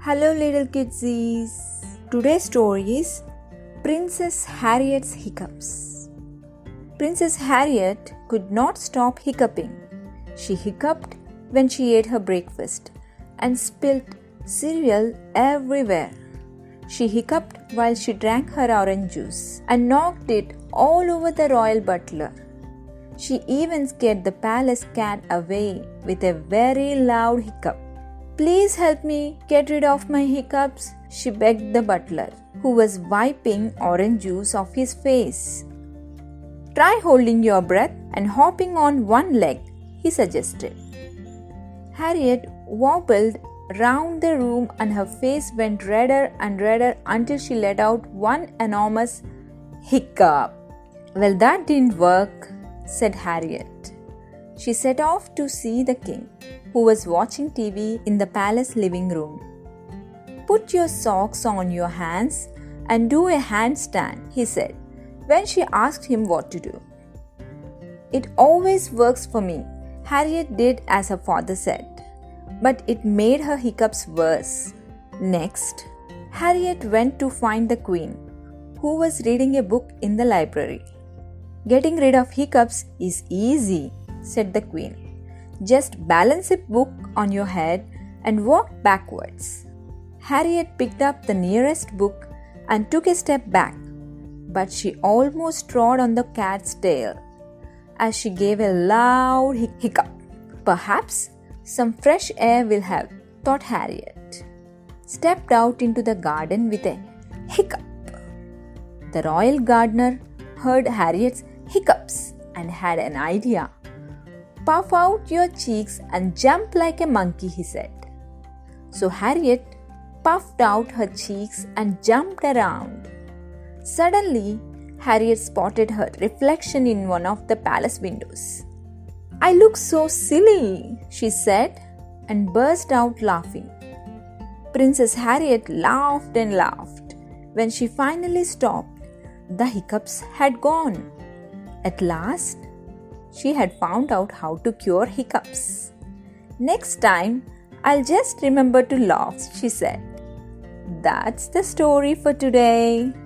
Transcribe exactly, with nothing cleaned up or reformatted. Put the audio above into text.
Hello little kidsies. Today's story is Princess Harriet's Hiccups. Princess Harriet could not stop hiccuping. She hiccuped when she ate her breakfast and spilt cereal everywhere. She hiccuped while she drank her orange juice and knocked it all over the royal butler. She even scared the palace cat away with a very loud hiccup. "Please help me get rid of my hiccups," she begged the butler, who was wiping orange juice off his face. "Try holding your breath and hopping on one leg," he suggested. Harriet wobbled round the room and her face went redder and redder until she let out one enormous hiccup. "Well, that didn't work," said Harriet. She set off to see the king, who was watching T V in the palace living room. "Put your socks on your hands and do a handstand," he said, when she asked him what to do. "It always works for me," Harriet did as her father said, but it made her hiccups worse. Next, Harriet went to find the queen, who was reading a book in the library. "Getting rid of hiccups is easy," said the queen. "Just balance a book on your head and walk backwards." Harriet picked up the nearest book and took a step back, but she almost trod on the cat's tail as she gave a loud hiccup. "Perhaps some fresh air will help," thought Harriet. Stepped out into the garden with a hiccup. The royal gardener heard Harriet's hiccups and had an idea. "Puff out your cheeks and jump like a monkey," he said. So Harriet puffed out her cheeks and jumped around. Suddenly, Harriet spotted her reflection in one of the palace windows. "I look so silly," she said, and burst out laughing. Princess Harriet laughed and laughed. When she finally stopped, the hiccups had gone. At last, she had found out how to cure hiccups. "Next time, I'll just remember to laugh," she said. That's the story for today.